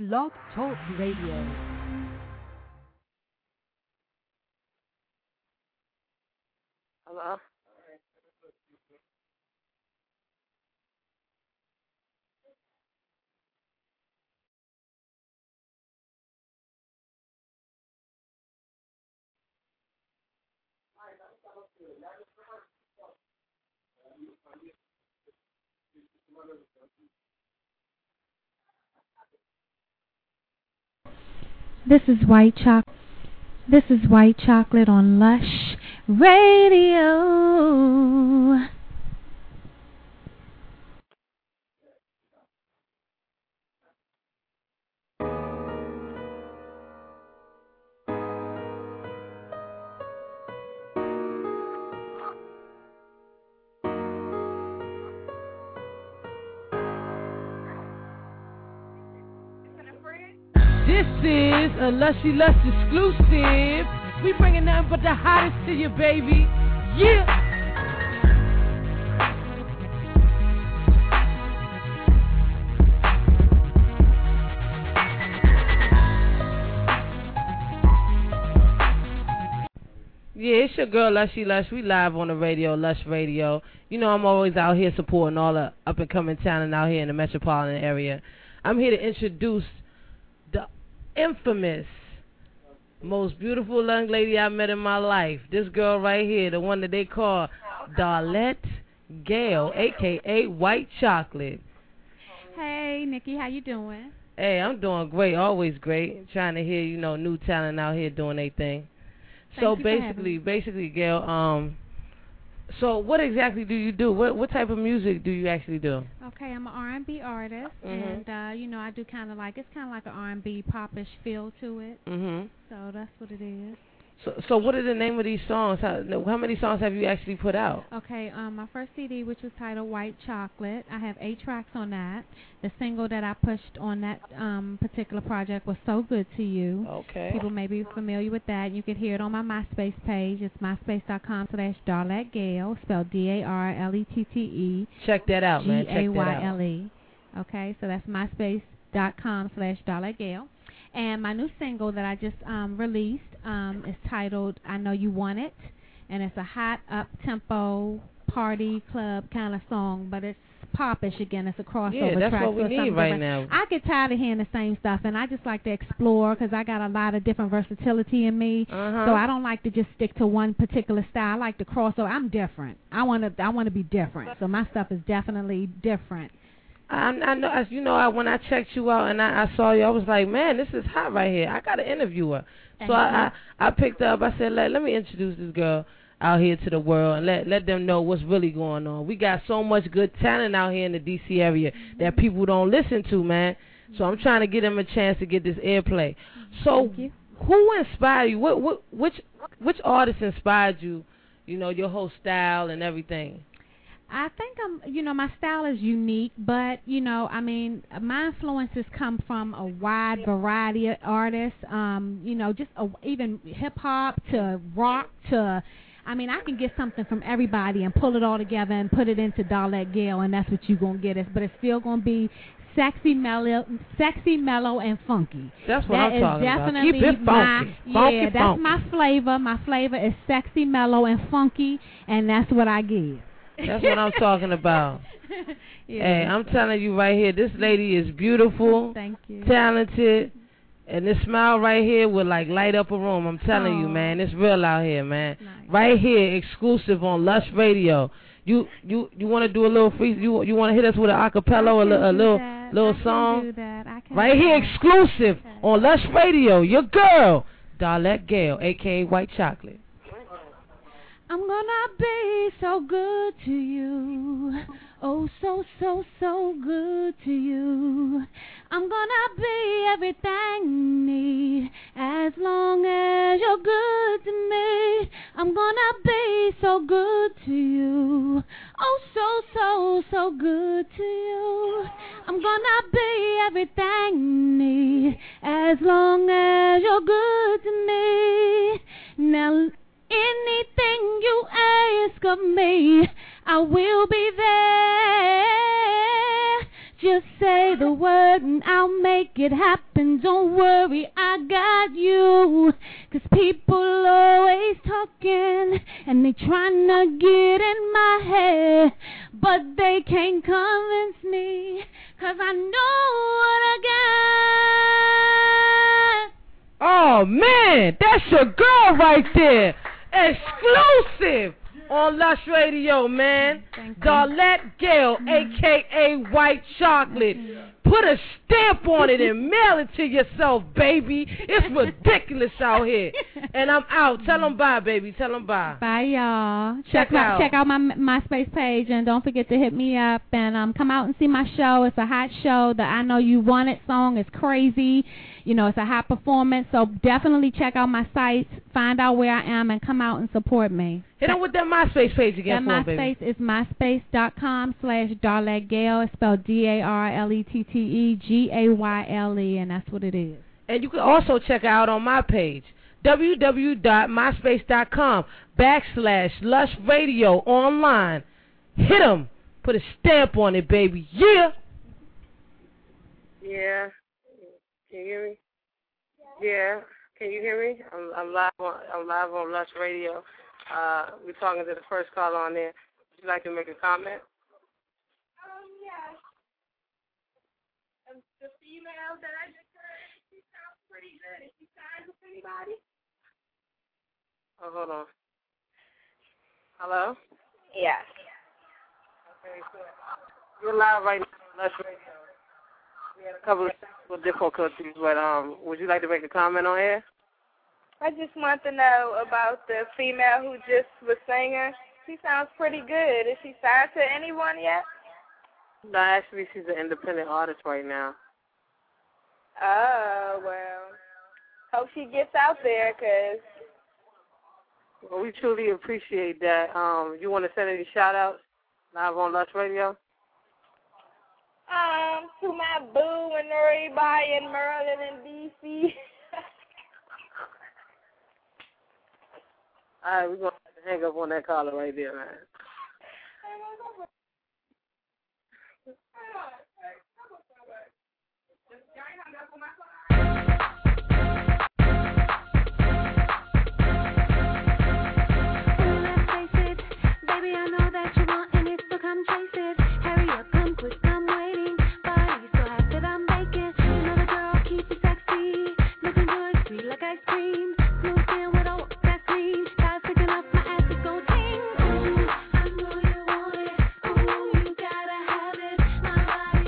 Blog Talk Radio. Hello? This is White Chocolate. This is White Chocolate on Lush Radio. This is a Lushy Lush exclusive. We bringing nothing but the hottest to you, baby. Yeah. Yeah, it's your girl Lushy Lush. We live on the radio, Lush Radio. You know I'm always out here supporting all the up-and-coming talent out here in the metropolitan area. I'm here to introduce the infamous, most beautiful young lady I met in my life. This girl right here, the one that they call Darlette Gale, a.k.a. White Chocolate. Hey, Nikki, how you doing? Hey, I'm doing great, always great. Trying to hear, new talent out here doing their thing. So basically, Gail, so what exactly do you do? What type of music do you actually do? Okay, I'm an R&B artist, and I do kind of like an R&B popish feel to it. So that's what it is. So what are the name of these songs? How many songs have you actually put out? Okay, my first CD, which was titled White Chocolate, I have 8 tracks on that. The single that I pushed on that particular project was So Good to You. Okay. People may be familiar with that. You can hear it on my MySpace page. It's myspace.com/Darlette Gale, spelled Darlette. Check that out, man. Check that out. Gayle. Okay, so that's myspace.com/Darlette Gale. And my new single that I just released is titled I Know You Want It. And it's a hot, up-tempo, party, club kind of song. But it's popish again. It's a crossover track. Yeah, that's what we need right now. I get tired of hearing the same stuff. And I just like to explore because I got a lot of different versatility in me. So I don't like to just stick to one particular style. I like to cross over. I'm different. I want to be different. So my stuff is definitely different. I know, when I checked you out and I saw you, I was like, man, this is hot right here. I got to interview her. So I picked her up. I said, let me introduce this girl out here to the world and let them know what's really going on. We got so much good talent out here in the D.C. area that people don't listen to, man. So I'm trying to give them a chance to get this airplay. So who inspired you? Which artist inspired you, your whole style and everything? I think my style is unique, but, my influences come from a wide variety of artists, even hip-hop to rock to, I can get something from everybody and pull it all together and put it into Darlette Gale, and that's what you're going to get. But it's still going to be sexy, mellow, and funky. That's what I'm talking about. Keep it funky. That's my flavor. My flavor is sexy, mellow, and funky, and that's what I give. That's what I'm talking about. Hey, I'm telling you right here, this lady is beautiful, thank you, talented, and this smile right here will light up a room. I'm telling you, man, it's real out here, man. Nice. Right here, exclusive on Lush Radio. You want to do a little free? You want to hit us with an acapella or a little song? I can do that. Right here, exclusive on Lush Radio. Your girl, Darlette Gale, aka White Chocolate. I'm gonna be so good to you. Oh, so, so, so good to you. I'm gonna be everything you need as long as you're good to me. I'm gonna be so good to you. Oh, so, so, so good to you. I'm gonna be everything you need as long as you're good to me. Now, anything you ask of me, I will be there. Just say the word and I'll I'll make it happen. Don't worry, I got you. 'Cause people always talking and they trying to get in my head, but they can't convince me, 'cause I know what I got. Oh man, that's your girl right there. Exclusive on Lush Radio, man. Darlette Gale, a.k.a. White Chocolate. Put a stamp on it and mail it to yourself, baby. It's ridiculous out here. And I'm out. Tell them bye, baby. Tell them bye. Bye, y'all. Check out my MySpace page, and don't forget to hit me up and come out and see my show. It's a hot show. The I Know You Want It song is crazy. You know, it's a hot performance, so definitely check out my sites, find out where I am, and come out and support me. Hit them with that MySpace page again that for me, baby. MySpace is myspace.com/Darlette Gale. It's spelled DarletteGayle, and that's what it is. And you can also check out on my page, www.myspace.com/Lush Radio online. Hit them. Put a stamp on it, baby. Yeah. Yeah. Can you hear me? Yeah. Can you hear me? I'm live on Lush Radio. We're talking to the first caller on there. Would you like to make a comment? Yes. The female that I just heard, she sounds pretty good. Is she signed with anybody? Oh, hold on. Hello? Yes. Okay, so you're live right now on Lush Radio. We had a couple of technical difficulties, but would you like to make a comment on here? I just want to know about the female who just was singing. She sounds pretty good. Is she signed to anyone yet? No, actually, she's an independent artist right now. Oh, well, hope she gets out there, 'cause Well, we truly appreciate that. You want to send any shout-outs live on Lush Radio? To my boo and everybody in Maryland and D.C. All right, we're going to have to hang up on that caller right there, man. Baby, I know that you want and it's so come chase it. Hurry up, come quick, I'm waiting. Body so hot that I'm baking. You know the girl keep it sexy. Looking good, sweet like ice cream. Smooth skin with all that cream. Start picking up my ass, it go ting. Ooh, I know you want it. Ooh, you gotta have it. My body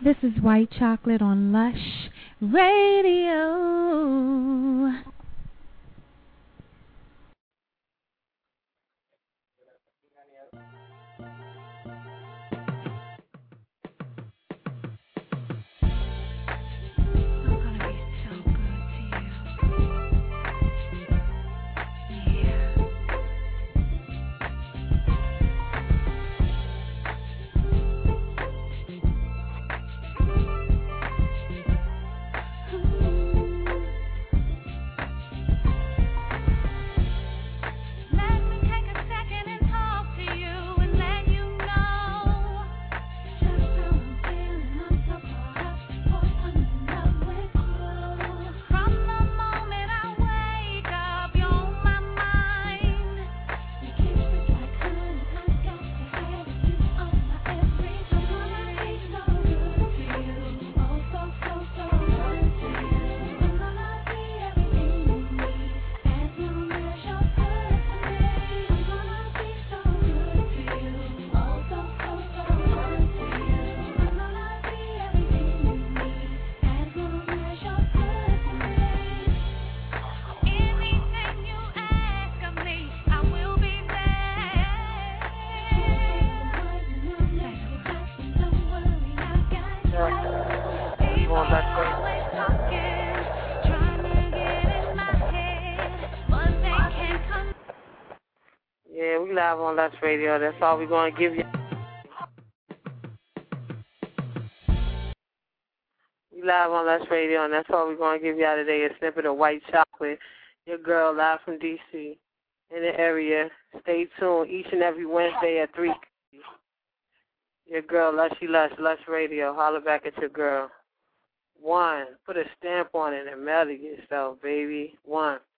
This is White Chocolate on Lush Radio. Yeah, we live on Lush Radio. That's all we're going to give you. We live on Lush Radio, and that's all we're going to give y'all today, a snippet of White Chocolate. Your girl live from D.C. in the area. Stay tuned each and every Wednesday at 3. Your girl, Lushy Lush, Lush Radio. Holler back at your girl. 1. Put a stamp on it and mail it yourself, baby. 1.